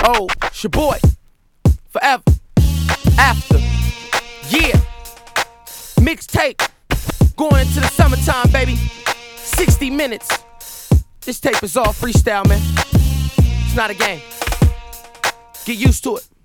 Oh, it's your boy. Forever. After. Yeah. Mixtape. Going into the summertime, baby. 60 minutes. This tape is all freestyle, man. It's not a game. Get used to it.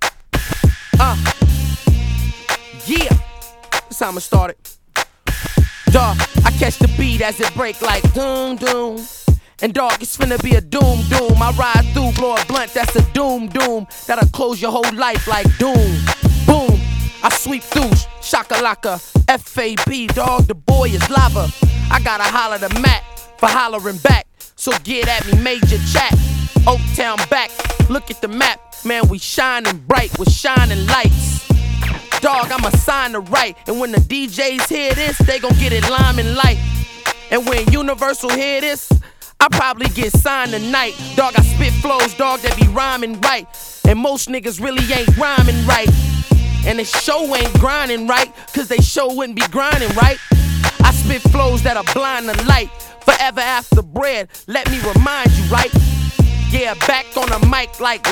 Yeah. That's how I'ma start it. Dawg, I catch the beat as it break like doom doom. And dawg, it's finna be a doom doom. I ride through, blow a blunt, that's a doom doom. That'll close your whole life like doom. Boom, I sweep through, shakalaka, F-A-B, dawg, the boy is lava. I gotta holler the Mac for hollering back. So get at me, Major Jack. Oaktown back, look at the map. Man, we shining bright with shining lights. Dawg, I'ma sign the right. And when the DJs hear this, they gon' get it lime and light. And when Universal hear this, I probably get signed tonight. Dawg, I spit flows, dawg, that be rhyming right. And most niggas really ain't rhyming right. And the show ain't grinding right, cause they show wouldn't be grinding right. I spit flows that'll blind the light. Forever after bread, let me remind you, right? Yeah, back on the mic like,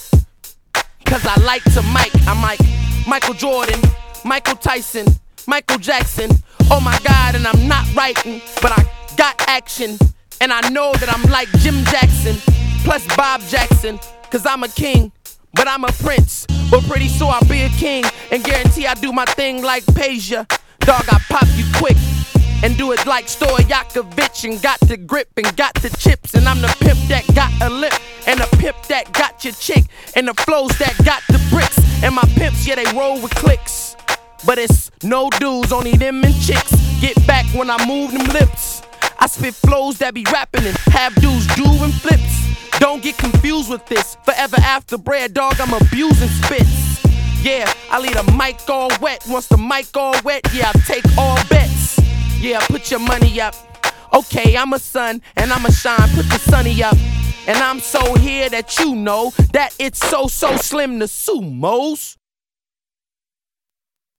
cause I like to mic. I'm like Michael Jordan, Michael Tyson, Michael Jackson. Oh my God, and I'm not writing, but I got action. And I know that I'm like Jim Jackson, plus Bob Jackson. Cause I'm a king, but I'm a prince. But pretty soon I'll be a king, and guarantee I do my thing like Peja. Dawg, I pop you quick, and do it like Stojakovic. And got the grip, and got the chips. And I'm the pimp that got a lip, and the pimp that got your chick. And the flows that got the bricks. And my pimps, yeah, they roll with clicks. But it's no dudes, only them and chicks. Get back when I move them lips. I spit flows that be rapping and have dudes doing flips. Don't get confused with this. Forever after bread, dawg, I'm abusing spits. Yeah, I leave the mic all wet. Once the mic all wet, yeah, I take all bets. Yeah, put your money up. Okay, I'm a sun and I'ma shine. Put the sunny up. And I'm so here that you know that it's so slim to sumos.